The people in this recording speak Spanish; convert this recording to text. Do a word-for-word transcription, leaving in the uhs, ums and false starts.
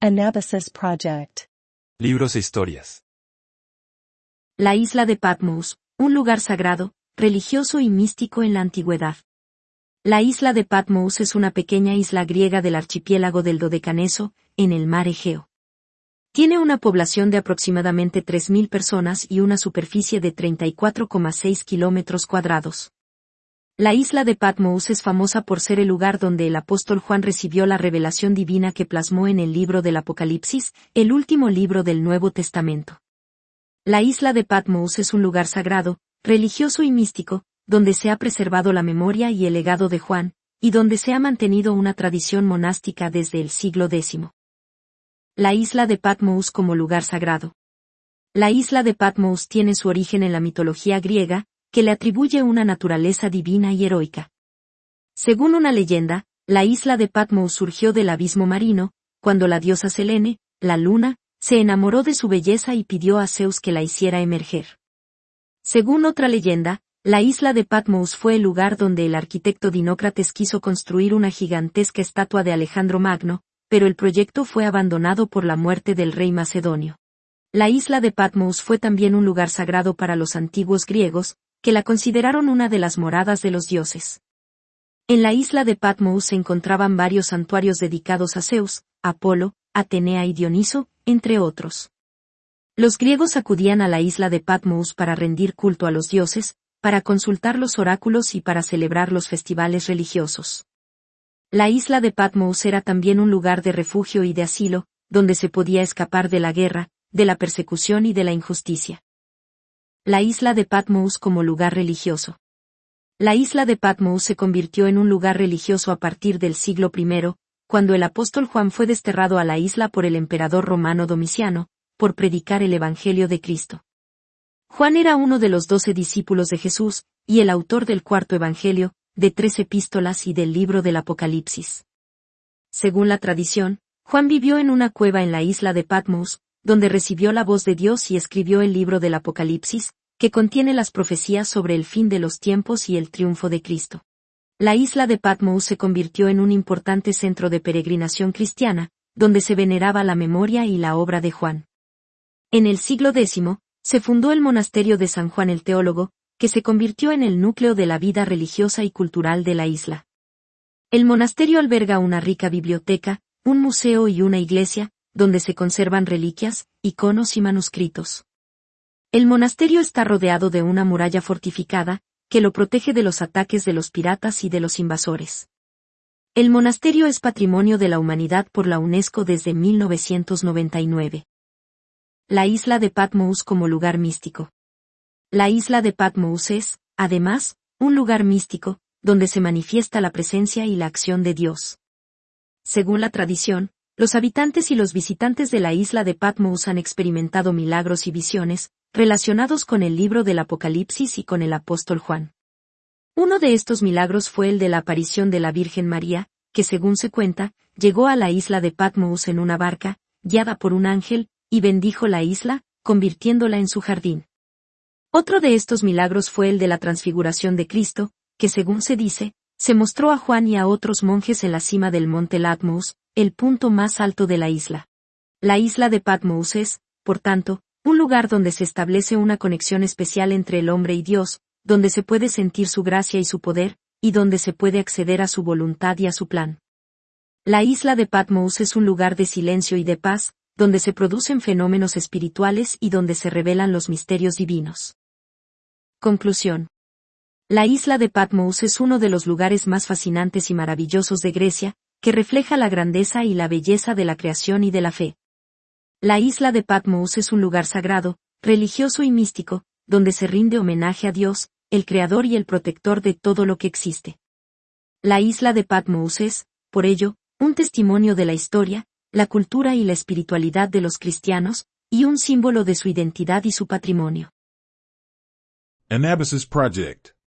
Anabasis Project. Libros e historias. La isla de Patmos, un lugar sagrado, religioso y místico en la antigüedad. La isla de Patmos es una pequeña isla griega del archipiélago del Dodecaneso, en el mar Egeo. Tiene una población de aproximadamente tres mil personas y una superficie de treinta y cuatro coma seis kilómetros cuadrados. La isla de Patmos es famosa por ser el lugar donde el apóstol Juan recibió la revelación divina que plasmó en el libro del Apocalipsis, el último libro del Nuevo Testamento. La isla de Patmos es un lugar sagrado, religioso y místico, donde se ha preservado la memoria y el legado de Juan, y donde se ha mantenido una tradición monástica desde el siglo décimo. La isla de Patmos como lugar sagrado. La isla de Patmos tiene su origen en la mitología griega, que le atribuye una naturaleza divina y heroica. Según una leyenda, la isla de Patmos surgió del abismo marino, cuando la diosa Selene, la luna, se enamoró de su belleza y pidió a Zeus que la hiciera emerger. Según otra leyenda, la isla de Patmos fue el lugar donde el arquitecto Dinócrates quiso construir una gigantesca estatua de Alejandro Magno, pero el proyecto fue abandonado por la muerte del rey macedonio. La isla de Patmos fue también un lugar sagrado para los antiguos griegos, que la consideraron una de las moradas de los dioses. En la isla de Patmos se encontraban varios santuarios dedicados a Zeus, Apolo, Atenea y Dioniso, entre otros. Los griegos acudían a la isla de Patmos para rendir culto a los dioses, para consultar los oráculos y para celebrar los festivales religiosos. La isla de Patmos era también un lugar de refugio y de asilo, donde se podía escapar de la guerra, de la persecución y de la injusticia. La isla de Patmos como lugar religioso. La isla de Patmos se convirtió en un lugar religioso a partir del siglo primero, cuando el apóstol Juan fue desterrado a la isla por el emperador romano Domiciano, por predicar el Evangelio de Cristo. Juan era uno de los doce discípulos de Jesús, y el autor del cuarto Evangelio, de tres epístolas y del libro del Apocalipsis. Según la tradición, Juan vivió en una cueva en la isla de Patmos, donde recibió la voz de Dios y escribió el libro del Apocalipsis, que contiene las profecías sobre el fin de los tiempos y el triunfo de Cristo. La isla de Patmos se convirtió en un importante centro de peregrinación cristiana, donde se veneraba la memoria y la obra de Juan. En el siglo décimo, se fundó el monasterio de San Juan el Teólogo, que se convirtió en el núcleo de la vida religiosa y cultural de la isla. El monasterio alberga una rica biblioteca, un museo y una iglesia, donde se conservan reliquias, iconos y manuscritos. El monasterio está rodeado de una muralla fortificada, que lo protege de los ataques de los piratas y de los invasores. El monasterio es Patrimonio de la Humanidad por la UNESCO desde mil novecientos noventa y nueve. La isla de Patmos como lugar místico. La isla de Patmos es, además, un lugar místico, donde se manifiesta la presencia y la acción de Dios. Según la tradición, los habitantes y los visitantes de la isla de Patmos han experimentado milagros y visiones, relacionados con el libro del Apocalipsis y con el apóstol Juan. Uno de estos milagros fue el de la aparición de la Virgen María, que según se cuenta, llegó a la isla de Patmos en una barca, guiada por un ángel, y bendijo la isla, convirtiéndola en su jardín. Otro de estos milagros fue el de la transfiguración de Cristo, que según se dice, se mostró a Juan y a otros monjes en la cima del monte Latmos, el punto más alto de la isla. La isla de Patmos es, por tanto, un lugar donde se establece una conexión especial entre el hombre y Dios, donde se puede sentir su gracia y su poder, y donde se puede acceder a su voluntad y a su plan. La isla de Patmos es un lugar de silencio y de paz, donde se producen fenómenos espirituales y donde se revelan los misterios divinos. Conclusión. La isla de Patmos es uno de los lugares más fascinantes y maravillosos de Grecia, que refleja la grandeza y la belleza de la creación y de la fe. La isla de Patmos es un lugar sagrado, religioso y místico, donde se rinde homenaje a Dios, el creador y el protector de todo lo que existe. La isla de Patmos es, por ello, un testimonio de la historia, la cultura y la espiritualidad de los cristianos, y un símbolo de su identidad y su patrimonio. Anabasis Project.